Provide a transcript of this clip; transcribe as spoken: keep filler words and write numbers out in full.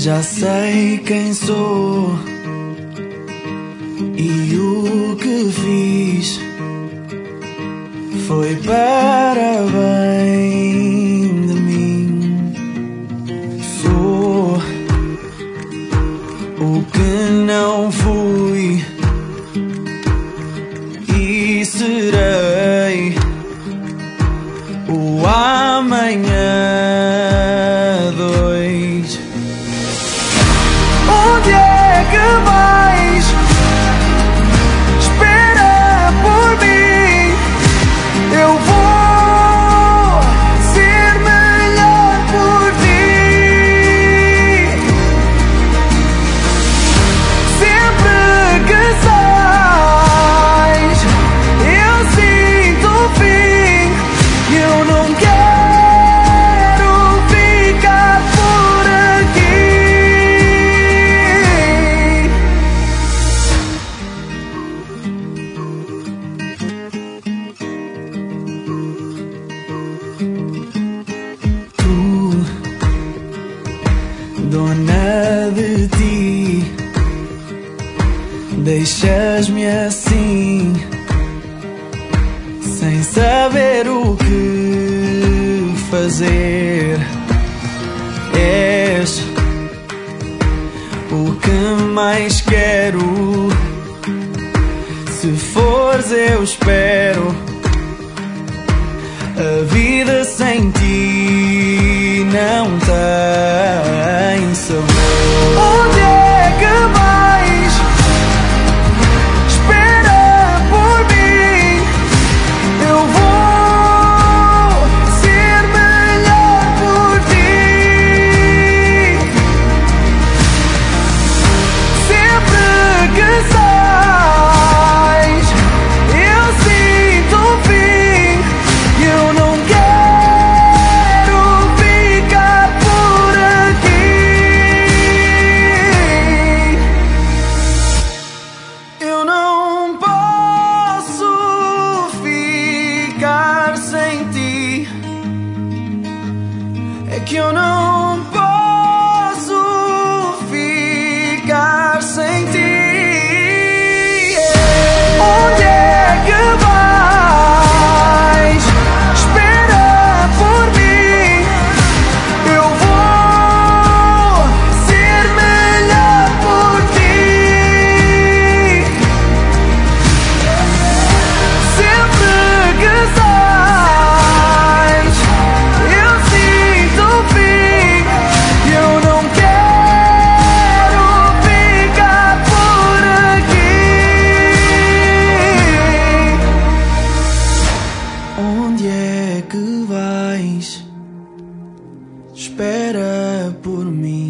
Já sei quem sou e o que fiz foi para bem de mim. Sou o que não fui e serei o amanhã dois. Onde é que vais? Espera por mim. Eu vou ser melhor por ti. Sempre que sais, eu sinto o fim. Eu não quero ficar por aqui. Tu, dona de ti, deixas-me assim, sem saber o que fazer. És o que mais quero. Se fores, eu espero. A vida sem ti não tem sabor. Onde é que vais? Espera por mim. Eu vou ser melhor por ti. Sempre que sais, eu sinto o fim. Eu não quero ficar por aqui. Eu não posso ficar sem ti. É que eu não posso ficar sem ti. Onde é que vais? Espera por mim. Eu vou ser melhor por ti. Sempre que sais, eu sinto o fim. Eu não quero ficar por aqui. Onde é que vais? Espera por mim.